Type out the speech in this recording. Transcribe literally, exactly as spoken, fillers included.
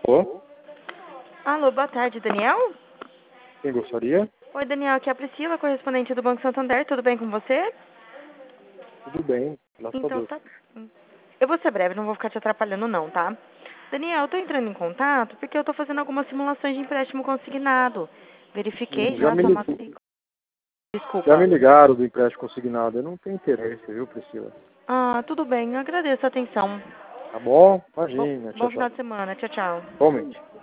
Alô? Alô, boa tarde, Daniel? Quem gostaria? Oi, Daniel, aqui é a Priscila, correspondente do Banco Santander. Tudo bem com você? Tudo bem, graças a Então Deus. tá. Eu vou ser breve, não vou ficar te atrapalhando não, tá? Daniel, eu tô entrando em contato porque eu tô fazendo algumas simulações de empréstimo consignado. Verifiquei Sim, já já a me, sua li- matrícula. já me Desculpa. ligaram do empréstimo consignado. Eu não tenho interesse, viu, Priscila? Ah, tudo bem, eu agradeço a atenção. Tá bom? Bom, Imagina. bom Tchau, final tchau. de semana. Tchau, tchau. Igualmente.